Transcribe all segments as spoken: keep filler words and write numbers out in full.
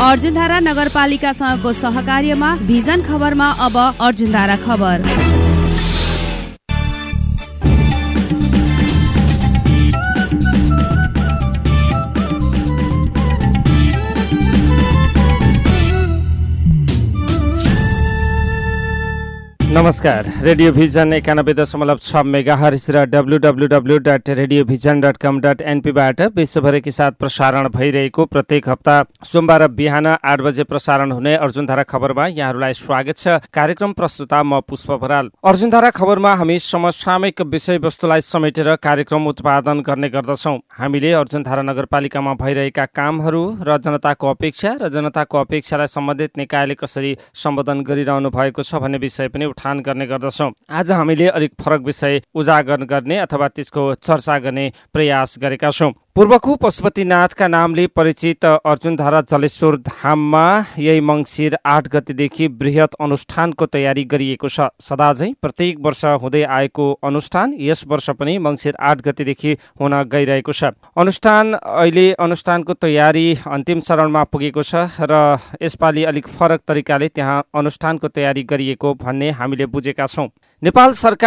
अर्जुनधारा नगरपालिकासँगको सहकार्यमा भिजन खबरमा अब अर्जुनधारा खबर। नमस्कार, रेडियो भिजन एकानब्बे दशमलव छ मेगा हर्ज र W W W dot radio vision dot com dot एनपीबाट विश्वभरकै साथ प्रसारण भइरहेको प्रत्येक हप्ता सोमबार बिहान आठ बजे प्रसारण हुने अर्जुनधारा खबरमा यहाँहरूलाई स्वागत छ। कार्यक्रम प्रस्तुता म पुष्प बराल। अर्जुनधारा खबरमा हामी समसामयिक विषयवस्तुलाई समेटेर कार्यक्रम उत्पादन गर्ने गर्दछौँ। हामीले अर्जुनधारा नगरपालिकामा भइरहेका कामहरू र जनताको अपेक्षा र जनताको अपेक्षालाई सम्बन्धित निकायले कसरी सम्बोधन गरिरहनु भएको छ भन्ने विषय पनि उठान गर्ने गर्दछौँ। आज हामीले अलिक फरक विषय उजागर गर्ने अथवा त्यसको चर्चा गर्ने प्रयास गरेका छौँ। पूर्वको पशुपतिनाथका नामले परिचित अर्जुनधारा जलेश्वर धाममा यही मङ्सिर आठ गतेदेखि बृहत अनुष्ठानको तयारी गरिएको छ। सदाझै प्रत्येक वर्ष हुँदै आएको अनुष्ठान यस वर्ष पनि मङ्सिर आठ गतेदेखि हुन गइरहेको छ। अनुष्ठान अहिले अनुष्ठानको तयारी अन्तिम चरणमा पुगेको छ र यसपालि अलिक फरक तरिकाले त्यहाँ अनुष्ठानको तयारी गरिएको भन्ने हामीले बुझेका छौँ। नेपाल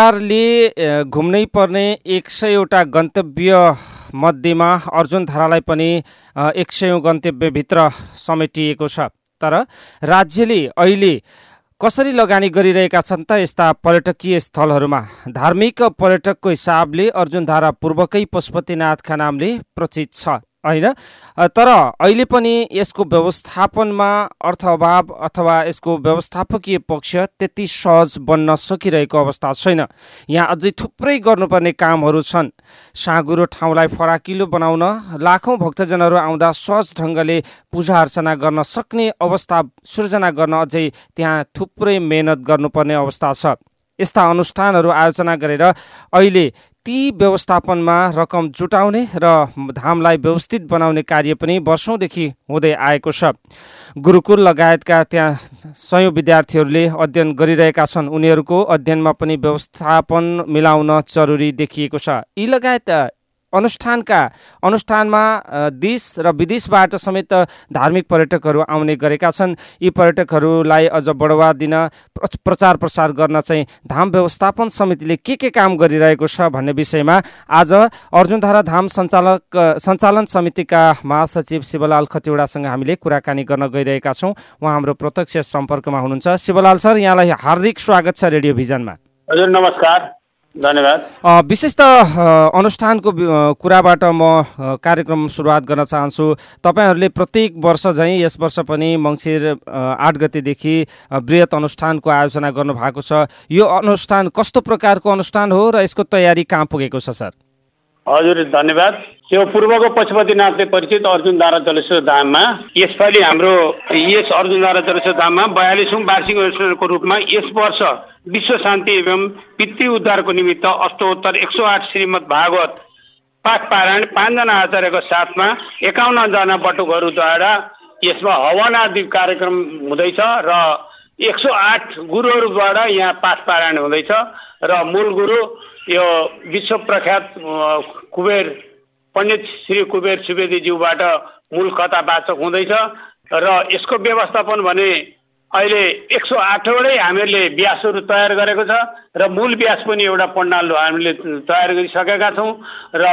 सरकारले घुम्नै पर्ने एक सयवटा गन्तव्य मध्येमा अर्जुनधारालाई पनि एक सयौं गन्तव्यभित्र समेटिएको छ। तर राज्यले अहिले कसरी लगानी गरिरहेका छन् त यस्ता पर्यटकीय स्थलहरूमा? धार्मिक पर्यटकको हिसाबले अर्जुनधारा पूर्वकै पशुपतिनाथका नामले प्रचित छ होइन, तर अहिले पनि यसको व्यवस्थापनमा अर्थ अभाव अथवा यसको व्यवस्थापकीय पक्ष त्यति सहज बन्न सकिरहेको अवस्था छैन। यहाँ अझै थुप्रै गर्नुपर्ने कामहरू छन्। साँगुरो ठाउँलाई फराकिलो बनाउन, लाखौं भक्तजनहरू आउँदा सहज ढङ्गले पूजा अर्चना गर्न सक्ने अवस्था सृजना गर्न अझै त्यहाँ थुप्रै मेहनत गर्नुपर्ने अवस्था छ। यस्ता अनुष्ठानहरू आयोजना गरेर अहिले ती व्यवस्थापनमा रकम जुटाउने र धामलाई व्यवस्थित बनाउने कार्य पनि वर्षौंदेखि हुँदै आएको छ। गुरुकुल लगायतका त्यहाँ सयौं विद्यार्थीहरूले अध्ययन गरिरहेका छन्। उनीहरूको अध्ययनमा पनि व्यवस्थापन मिलाउन जरुरी देखिएको छ। यी लगायत अनुष्ठानका अनुष्ठानमा देश र विदेशबाट समेत धार्मिक पर्यटकहरू आउने गरेका छन्। यी पर्यटकहरूलाई अझ बढावा दिन प्रचार प्रसार गर्न चाहिँ धाम व्यवस्थापन समितिले के के काम गरिरहेको छ भन्ने विषयमा आज अर्जुनधारा धाम सञ्चालक सञ्चालन समितिका महासचिव शिवलाल खतिवडासँग हामीले कुराकानी गर्न गइरहेका छौँ। उहाँ हाम्रो प्रत्यक्ष सम्पर्कमा हुनुहुन्छ। शिवलाल सर, यहाँलाई हार्दिक स्वागत छ रेडियो भिजनमा। हजुर नमस्कार, धन्यवाद। विशेष त अनुष्ठानको कुराबाट म कार्यक्रम सुरुवात गर्न चाहन्छु। तपाईहरूले प्रत्येक वर्ष झैँ यस वर्ष पनि मङ्सिर आठ गतेदेखि बृहत अनुष्ठानको आयोजना गर्नु भएको छ। यो अनुष्ठान कस्तो प्रकारको अनुष्ठान हो र यसको तयारी कहाँ पुगेको छ सर? हजुर धन्यवाद। यो पूर्वको पशुपतिनाथले परिचित अर्जुनधारा जलेश्वर धाममा यसपालि हाम्रो यस अर्जुनधारा जलेश्वर धाममा बयालिसौँ वार्षिक अनुष्ठानको रूपमा यस वर्ष विश्व शान्ति एवं पितृ उद्धारको निमित्त अष्टोत्तर एक सौ आठ श्रीमद् भागवत पाठ पारायण पाँचजना आचार्यको साथमा एकाउन्न जना बटुकहरूद्वारा यसमा हवन आदि कार्यक्रम हुँदैछ र एक सौ आठ गुरुहरूद्वारा यहाँ पाठ पारायण हुँदैछ र मूल गुरु यो विश्व प्रख्यात कुबेर पण्डित श्री कुबेर सुवेदीज्यूबाट मूल कथा वाचक हुँदैछ र यसको व्यवस्थापन भने अहिले एक सौ आठवटै हामीले व्यासहरू तयार गरेको छ र मूल व्यास पनि एउटा पण्डाल हामीले तयार गरिसकेका छौँ र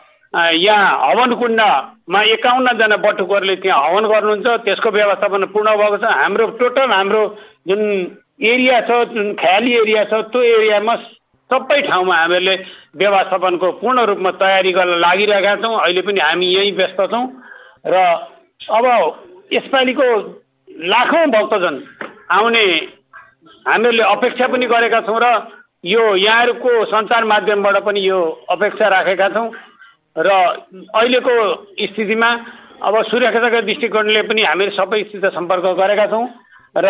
यहाँ हवन कुण्डमा एकाउन्न जना बटुकहरूले त्यहाँ हवन गर्नुहुन्छ। त्यसको व्यवस्थापन पूर्ण भएको छ। हाम्रो टोटल हाम्रो जुन एरिया छ, जुन ख्याली एरिया छ, त्यो एरियामा सबै ठाउँमा हामीले व्यवस्थापनको पूर्ण रूपमा तयारी गर्न लागिरहेका छौँ। अहिले पनि हामी यहीँ व्यस्त छौँ र अब यसपालिको लाखौँ भक्तजन आउने हामीहरूले अपेक्षा पनि गरेका छौँ र यो यहाँहरूको सञ्चार माध्यमबाट पनि यो अपेक्षा राखेका छौँ र अहिलेको स्थितिमा अब सुरक्षाका दृष्टिकोणले पनि हामीले सबैसित सम्पर्क गरेका छौँ र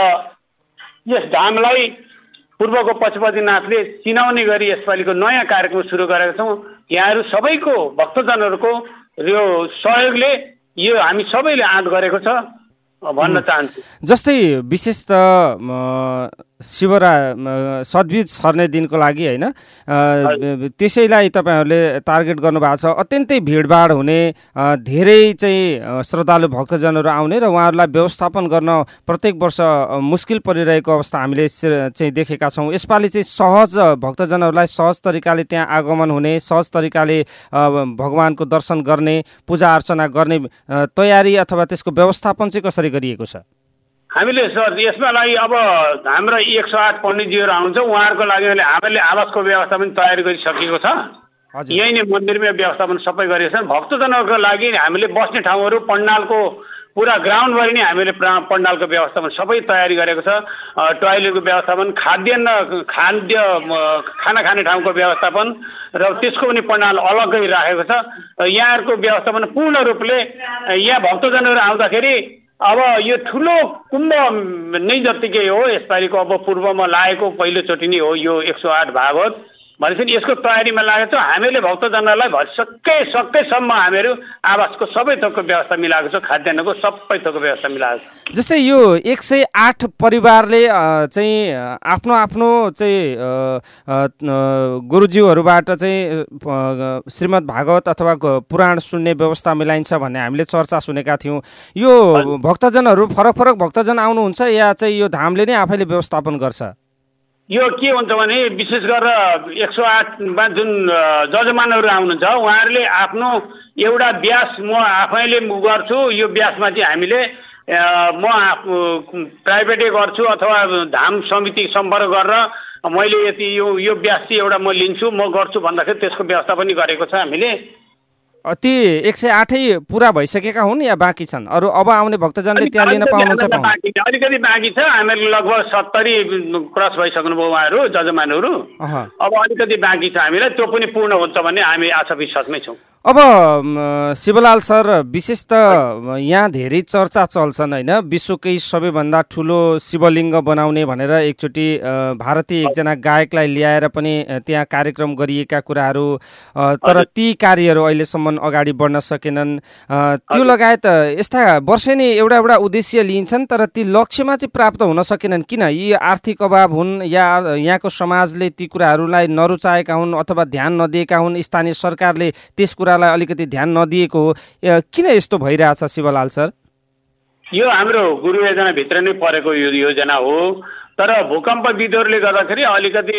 यस धामलाई पूर्वको पशुपतिनाथले चिनाउने गरी यसपालिको नयाँ कार्यक्रम सुरु गरेका छौँ। यहाँहरू सबैको भक्तजनहरूको यो सहयोगले यो हामी सबैले आँट गरेको छ भन्न चाहन्छु। जस्तै विशेष त शिवरा सद्बीज सर्ने दिनको लागि होइन, त्यसैलाई तपाईँहरूले टार्गेट गर्नुभएको छ। अत्यन्तै भिडभाड हुने, धेरै चाहिँ श्रद्धालु भक्तजनहरू आउने र उहाँहरूलाई व्यवस्थापन गर्न प्रत्येक वर्ष मुस्किल परिरहेको अवस्था हामीले चाहिँ देखेका छौँ। यसपालि चाहिँ सहज भक्तजनहरूलाई सहज तरिकाले त्यहाँ आगमन हुने, सहज तरिकाले भगवानको दर्शन गर्ने, पूजा अर्चना गर्ने तयारी अथवा त्यसको व्यवस्थापन चाहिँ कसरी गरिएको छ? हामीले सर यसमा लागि अब हाम्रो एक सौ आठ पण्डितजीहरू आउँछ, उहाँहरूको लागि हामीले आवासको व्यवस्था पनि तयारी गरिसकेको छ। यही नै मन्दिरमै व्यवस्थापन सबै गरेको छ। भक्तजनहरूको लागि हामीले बस्ने ठाउँहरू, पण्डालको पुरा ग्राउन्डभरि नै हामीले पण्डालको व्यवस्थापन सबै तयारी गरेको छ। टोयलेटको व्यवस्थापन, खाद्यान्न खाद्य खाना खाने ठाउँको व्यवस्थापन र त्यसको पनि पण्डाल अलग्गै राखेको छ। यहाँहरूको व्यवस्थापन पूर्ण रूपले यहाँ भक्तजनहरू आउँदाखेरि अब यो ठुलो कुम्भ नै जत्तिकै हो यसपालिको। अब पूर्वमा लागेको पहिलोचोटि नै हो यो एक सौ आठ भागवत भनेपछि यसको तयारीमा लागेको छ। हामीले भक्तजनहरूलाई सबै सकेसम्म हामीहरू आवासको सबै थोकको व्यवस्था मिलाएको छ, खाद्यान्नको सबै थोकको व्यवस्था मिलाएको छ। जस्तै यो एक सय आठ परिवारले चाहिँ आफ्नो आफ्नो चाहिँ गुरुज्यूहरूबाट चाहिँ श्रीमद् भागवत अथवा पुराण सुन्ने व्यवस्था मिलाइन्छ भन्ने हामीले चर्चा सुनेका थियौँ। यो भक्तजनहरू फरक फरक भक्तजन आउनुहुन्छ या चाहिँ यो धामले नै आफैले व्यवस्थापन गर्छ? यो के हुन्छ भने विशेष गरेर एक सौ आठमा जुन जजमानहरू आउनुहुन्छ उहाँहरूले आफ्नो एउटा ब्यास म आफैले गर्छु, यो ब्यासमा चाहिँ हामीले म प्राइभेटै गर्छु अथवा धाम समिति सम्पर्क गरेर मैले यति यो यो ब्यास चाहिँ एउटा म लिन्छु म गर्छु भन्दाखेरि त्यसको व्यवस्था पनि गरेको छ हामीले। ती एक सय आठै पुरा भइसकेका हुन् या बाँकी छन्? अरू अब आउने भक्तजनले त्यहाँ लिन पाउनुहुन्छ? अलिकति बाँकी छ, हामीहरू लगभग सत्तरी क्रस भइसक्नुभयो उहाँहरू जजमानहरू। अब अलिकति बाँकी छ, हामीलाई त्यो पनि पूर्ण हुन्छ भन्ने हामी आशा विश्वासमै छौँ। अब शिवलाल सर, विशेष त यहाँ धेरै चर्चा चल्छन् होइन, विश्वकै सबैभन्दा ठुलो शिवलिङ्ग बनाउने भनेर एकचोटि भारतीय एकजना गायकलाई ल्याएर पनि त्यहाँ कार्यक्रम गरिएका कुराहरू, तर ती कार्यहरू अहिलेसम्म अगाडि बढ्न सकेनन्। त्यो लगायत यस्ता वर्षेनी एउटा एउटा उद्देश्य लिइन्छन् तर ती लक्ष्यमा चाहिँ प्राप्त हुन सकेनन्। किन? यी आर्थिक अभाव हुन् या यहाँको समाजले ती कुराहरूलाई नरुचाएका हुन् अथवा ध्यान नदिएका हुन्, स्थानीय सरकारले त्यस कुरा अलिकति ध्यान नदिएको हो, किन यस्तो भइरहेछ शिवलाल सर? यो हाम्रो गुरु योजनाभित्र नै परेको यो योजना हो, तर भूकम्प विधिहरूले गर्दाखेरि अलिकति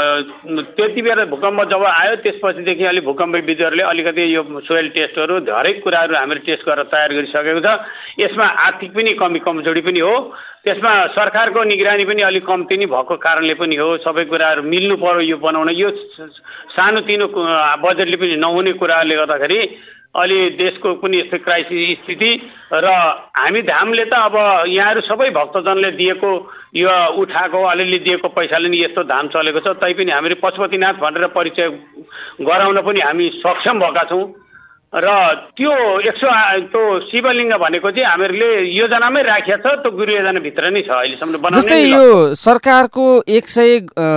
त्यति बेला भूकम्प जब आयो त्यसपछिदेखि अलिक भूकम्प विधिहरूले अलिकति यो सोइल टेस्टहरू हरेक कुराहरू हामीले टेस्ट गरेर तयार गरिसकेको छ। यसमा आर्थिक पनि कमी कमजोरी पनि हो, त्यसमा सरकारको निगरानी पनि अलिक कम्ती नै भएको कारणले पनि हो। सबै कुराहरू मिल्नु पर्यो यो बनाउन, यो सानोतिनो बजेटले पनि नहुने कुराहरूले गर्दाखेरि अलि देशको पनि यस्तो क्राइसिस स्थिति र हामी धामले त अब यहाँहरू सबै भक्तजनले दिएको यो उठाएको अलिअलि दिएको पैसाले नि यस्तो धाम चलेको छ, तैपनि हामीले पशुपतिनाथ भनेर परिचय गराउन पनि हामी सक्षम भएका छौँ। र त्यो एक सौ त्यो शिवलिङ्ग भनेको चाहिँ हामीहरूले योजनामै राखिएको छ, त्यो गुरु योजनाभित्र नै छ अहिलेसम्म बनाउने। जस्तै यो सरकारको एक सय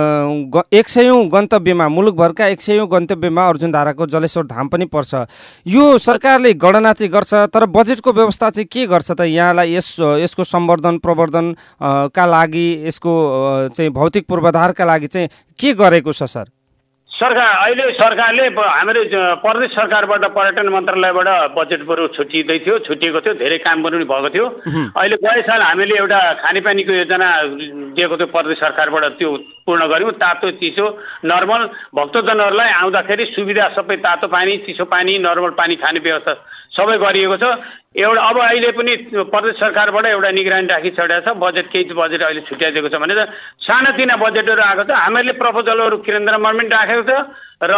एक सयौँ गन्तव्यमा, मुलुकभरका एक सयौँ गन्तव्यमा अर्जुनधाराको जलेश्वर धाम पनि पर्छ। यो सरकारले गणना चाहिँ गर्छ, तर बजेटको व्यवस्था चाहिँ के गर्छ त यहाँलाई यस यसको सम्वर्धन प्रवर्धन का लागि, यसको चाहिँ भौतिक पूर्वाधारका लागि चाहिँ के गरेको छ सर? सरकार अहिले सरकारले हाम्रो प्रदेश सरकारबाट पर्यटन मन्त्रालयबाट बजेट बरु छुट्टिँदै थियो, छुट्टिएको थियो, धेरै काम पनि भएको थियो। अहिले गए साल हामीले एउटा खानेपानीको योजना दिएको थियो प्रदेश सरकारबाट, त्यो पूर्ण गऱ्यौँ। तातो चिसो नर्मल भक्तजनहरूलाई आउँदाखेरि सुविधा सबै तातो पानी, चिसो पानी, नर्मल पानी खाने व्यवस्था सबै गरिएको छ। एउटा अब अहिले पनि प्रदेश सरकारबाट एउटा निगरानी राखिछोडेको छ, बजेट केही बजेट अहिले छुट्याइदिएको छ भनेर सानातिना बजेटहरू आएको छ। हामीहरूले प्रपोजलहरू केन्द्रमा पनि राखेको छ र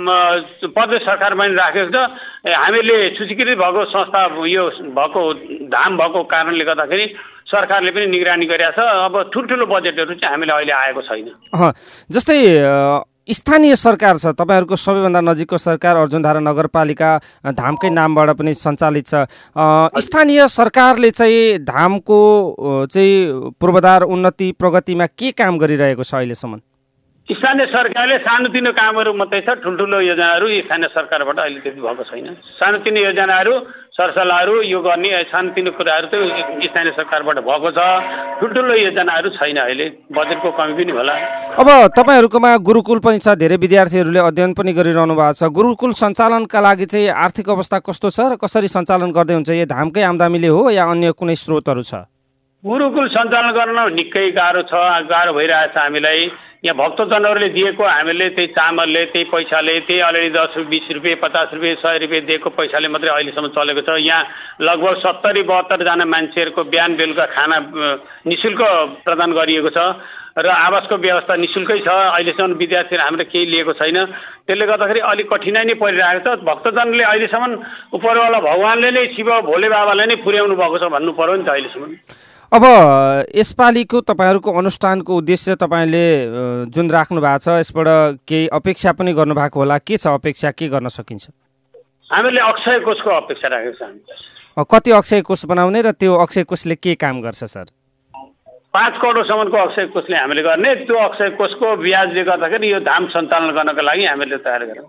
प्रदेश सरकारमा पनि राखेको छ। हामीले सूचीकृत भएको संस्था यो भएको धाम भएको कारणले गर्दाखेरि सरकारले पनि निगरानी गरिरहेको छ। अब ठुल्ठुलो बजेटहरू चाहिँ हामीले अहिले आएको छैन। जस्तै स्थानीय सरकार छ, तपाईँहरूको सबैभन्दा नजिकको सरकार अर्जुनधारा नगरपालिका धामकै नामबाट पनि सञ्चालित छ। स्थानीय सरकारले चाहिँ धामको चाहिँ पूर्वाधार उन्नति प्रगतिमा के काम गरिरहेको छ अहिलेसम्म? स्थानीय सरकारले सानोतिनो कामहरू मात्रै छ, ठुल्ठुलो योजनाहरू स्थानीय सरकारबाट अहिले त्यति भएको छैन। सानोतिनो योजनाहरू सरसल्लाहहरू यो गर्ने सानोतिनो कुराहरू त स्थानीय सरकारबाट भएको छ। ठुल्ठुलो योजनाहरू छैन, अहिले बजेटको कमी पनि होला। अब तपाईँहरूकोमा गुरुकुल पनि छ, धेरै विद्यार्थीहरूले अध्ययन पनि गरिरहनु भएको छ। गुरुकुल सञ्चालनका लागि चाहिँ आर्थिक अवस्था कस्तो छ र कसरी सञ्चालन गर्दै हुन्छ? यो धामकै आम्दानीले हो या अन्य कुनै स्रोतहरू छ? गुरुकुल सञ्चालन गर्न निकै गाह्रो छ, गाह्रो भइरहेछ हामीलाई। यहाँ भक्तजनहरूले दिएको हामीले त्यही चामलले, त्यही पैसाले, त्यही अलिअलि दस बिस रुपियाँ पचास रुपियाँ सय रुपियाँ दिएको पैसाले मात्रै अहिलेसम्म चलेको छ। यहाँ लगभग सत्तरी बहत्तरजना मान्छेहरूको बिहान बेलुका खाना निःशुल्क प्रदान गरिएको छ र आवासको व्यवस्था निःशुल्कै छ। अहिलेसम्म विद्यार्थीहरू हाम्रो केही लिएको छैन, त्यसले गर्दाखेरि अलिक कठिनाइ नै परिरहेको छ। भक्तजनले अहिलेसम्म उपरवाला भगवान्ले नै, शिव भोले बाबाले नै पुर्याउनु भएको छ भन्नु पर्यो नि त अहिलेसम्म। अब यसपालिको तपाईँहरूको अनुष्ठानको उद्देश्य तपाईँले जुन राख्नु भएको छ यसबाट केही अपेक्षा पनि गर्नुभएको होला, के छ अपेक्षा, के गर्न सकिन्छ? हामीले अक्षय कोषको अपेक्षा राखेको छ। कति अक्षय कोष बनाउने र त्यो अक्षय कोषले के काम गर्छ सर? पाँच करोडसम्मको अक्षय कोषले हामीले गर्ने। त्यो अक्षय कोषको ब्याजले गर्दाखेरि यो धाम सञ्चालन गर्नको लागि हामीले तयार गऱ्यौँ।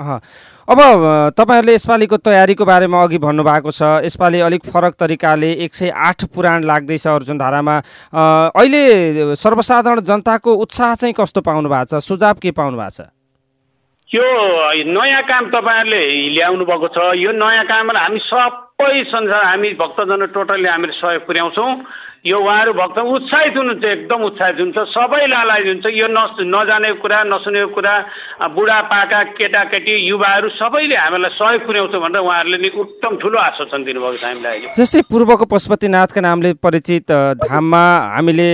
अब तपाईँहरूले यसपालिको तयारीको बारेमा अघि भन्नुभएको छ, यसपालि अलिक फरक तरिकाले एक सय आठ पुराण लाग्दैछ अर्जुनधारामा। अहिले सर्वसाधारण जनताको उत्साह चाहिँ कस्तो पाउनु भएको छ, सुझाव के पाउनु भएको छ? यो नयाँ काम तपाईँहरूले ल्याउनु भएको छ। यो नयाँ काममा हामी सबै संसार, हामी भक्तजन टोटल्ली हामीले सहयोग पुर्याउँछौँ। यो उहाँहरू भक्त उत्साहित हुनुहुन्छ, एकदम उत्साहित हुन्छ, सबै लालायित हुन्छ। यो न नजानेको कुरा, नसुनेको कुरा, बुढापाका, केटाकेटी, युवाहरू सबैले हामीलाई सहयोग पुर्याउँछ भनेर उहाँहरूले नि उत्तम ठुलो आश्वासन दिनुभएको छ हामीलाई। जस्तै पूर्वको पशुपतिनाथका नामले परिचित धाममा हामीले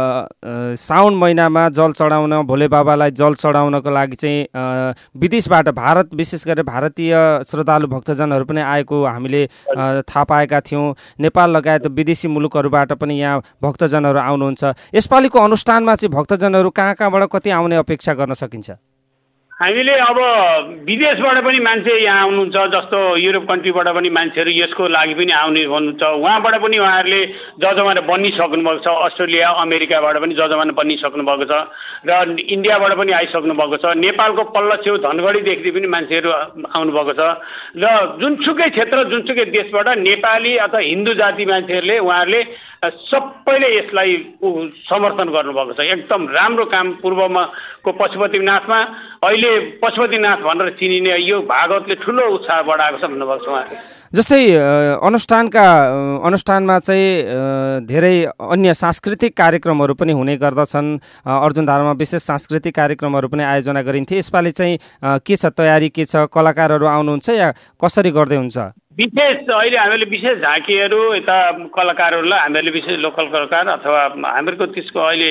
साउन महिनामा जल चढाउन, भोले बाबालाई जल चढाउनको लागि चाहिँ विदेशबाट, भारत विशेष गरेर भारतीय श्रद्धालु भक्तजनहरू पनि आएको हामीले थाहा पाएका थियौँ। नेपाल लगायत विदेशी मुलुकहरूबाट पनि यहाँ भक्तजनहरू आउनुहुन्छ। यसपालिको अनुष्ठानमा चाहिँ भक्तजनहरू कहाँ कहाँबाट कति आउने अपेक्षा गर्न सकिन्छ? हामीले अब विदेशबाट पनि मान्छे यहाँ आउनुहुन्छ, जस्तो युरोप कन्ट्रीबाट पनि मान्छेहरू यसको लागि पनि आउने भन्नुहुन्छ। उहाँबाट पनि उहाँहरूले जजमान बनिसक्नु भएको छ। अस्ट्रेलिया, अमेरिकाबाट पनि जजमान बनिसक्नु भएको छ र इन्डियाबाट पनि आइसक्नु भएको छ। नेपालको पल्लो छेउ धनगढीदेखि पनि मान्छेहरू आउनुभएको छ र जुनसुकै क्षेत्र, जुनसुकै देशबाट नेपाली अथवा हिन्दू जाति मान्छेहरूले उहाँहरूले सबैले यसलाई समर्थन गर्नुभएको छ। एकदम राम्रो काम पूर्वमा को पशुपतिनाथमा, अहिले पशुपतिनाथ भनेर चिनिने यो भागवतले ठुलो उत्साह बढाएको छ भन्नुभएको छ उहाँले। जस्तै अनुष्ठानका अनुष्ठानमा चाहिँ धेरै अन्य सांस्कृतिक कार्यक्रमहरू पनि हुने गर्दछन्। अर्जुनधारामा विशेष सांस्कृतिक कार्यक्रमहरू पनि आयोजना गरिन्थे। यसपालि चाहिँ के छ तयारी, के छ? कलाकारहरू आउनुहुन्छ या कसरी गर्दै हुन्छ? विशेष अहिले हामीले विशेष झाँकीहरू, यता कलाकारहरूलाई हामीले विशेष लोकल कलाकार अथवा हामीहरूको त्यसको अहिले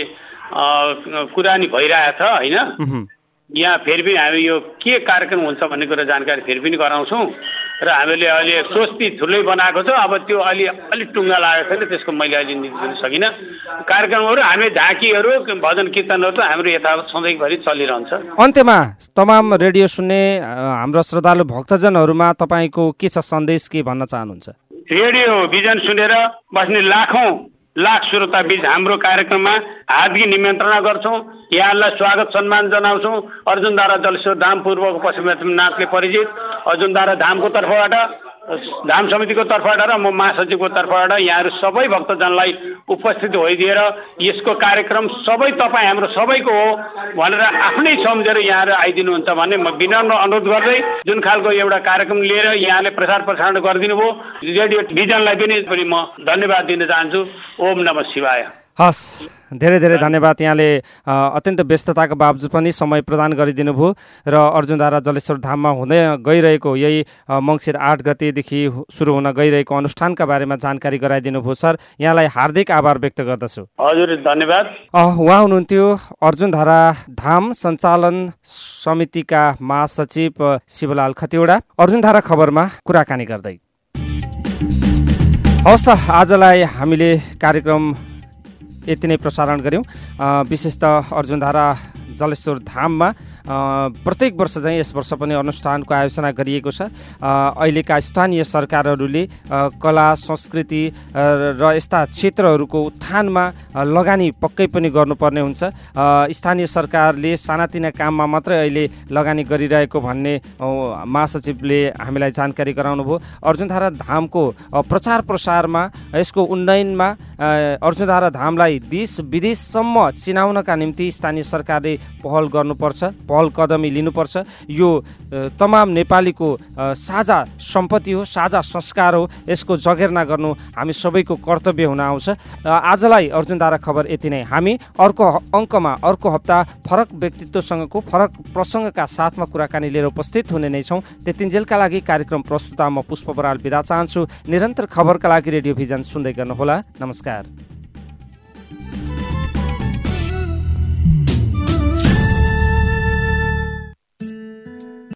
कुरा नि भइरहेछ होइन। यहाँ फेरि पनि हामी यो के कार्यक्रम हुन्छ भन्ने कुरा जानकारी फेरि पनि गराउँछौँ र हामीले अहिले स्वस्ति ठुलै बनाएको छ। अब त्यो अलि अलिक टुङ्गा लागेको छैन, त्यसको मैले अहिले दिन सकिनँ। कार्यक्रमहरू हामी झाँकीहरू, भजन कीर्तनहरू त हाम्रो यथावत सधैँभरि चलिरहन्छ। अन्त्यमा तमाम रेडियो सुन्ने हाम्रो श्रद्धालु भक्तजनहरूमा तपाईँको के छ सन्देश, के भन्न चाहनुहुन्छ? रेडियो भिजन सुनेर बस्ने लाखौँ लाख श्रोता बीच हाम्रो कार्यक्रममा हार्दिक निमन्त्रणा गर्छौँ। यहाँलाई स्वागत सम्मान जनाउँछौँ। अर्जुनधारा जलेश्वर धाम पूर्वको पशुपतिनाथले परिचित अर्जुनधारा धामको तर्फबाट, धाम समितिको तर्फबाट र म महासचिवको तर्फबाट यहाँहरू सबै भक्तजनलाई उपस्थित भइदिएर यसको कार्यक्रम सबै तपाईँ हाम्रो सबैको हो भनेर आफ्नै सम्झेर यहाँहरू आइदिनुहुन्छ भन्ने म विनम्र अनुरोध गर्दै जुन खालको एउटा कार्यक्रम लिएर यहाँले प्रचार प्रसारण गरिदिनु भयो, रेडियो भिजनलाई पनि म धन्यवाद दिन चाहन्छु। ओम नमः शिवाय। हस्, धेरै धेरै धन्यवाद। यहाँले अत्यन्त व्यस्तताको बावजुद पनि समय प्रदान गरिदिनु भयो र अर्जुनधारा जलेश्वर धाममा हुँदै गइरहेको यही मङ्सिर आठ गतेदेखि सुरु हुन गइरहेको अनुष्ठानका बारेमा जानकारी गराइदिनु भयो। सर, यहाँलाई हार्दिक आभार व्यक्त गर्दछु। हजुर, धन्यवाद। उहाँ हुनुहुन्थ्यो अर्जुनधारा धाम सञ्चालन समितिका महासचिव शिवलाल खतिवडा, अर्जुनधारा खबरमा कुराकानी गर्दै। हवस् त, आजलाई हामीले कार्यक्रम यति नै प्रसारण गऱ्यौँ। विशेष त अर्जुनधारा जलेश्वर धाममा प्रत्येक वर्ष चाहिँ यस वर्ष पनि अनुष्ठानको आयोजना गरिएको छ। अहिलेका स्थानीय सरकारहरूले कला संस्कृति र यस्ता क्षेत्रहरूको उत्थानमा लगानी पक्कै पनि गर्नुपर्ने हुन्छ। स्थानीय सरकारले सानातिना काममा मात्रै अहिले लगानी गरिरहेको भन्ने महासचिवले हामीलाई जानकारी गराउनुभयो। अर्जुनधारा धामको प्रचार प्रसारमा, यसको उन्नयनमा अर्जुनधारा धामलाई देश विदेशसम्म चिनाउनका निम्ति स्थानीय सरकारले पहल गर्नुपर्छ, पहल कदमी लिनुपर्छ। यो तमाम नेपालीको साझा सम्पत्ति हो, साझा संस्कार हो। यसको जगेर्ना गर्नु हामी सबैको कर्तव्य हुन आउँछ। आजलाई अर्जुनधारा खबर यति नै। हामी अर्को अङ्कमा अर्को हप्ता फरक व्यक्तित्वसँगको फरक प्रसङ्गका साथमा कुराकानी लिएर उपस्थित हुने नै छौँ। त्यतिन्जेलका लागि कार्यक्रम प्रस्तुता म पुष्प बराल बिदा चाहन्छु। निरन्तर खबरका लागि रेडियो भिजन सुन्दै गर्नुहोला। नमस्कार।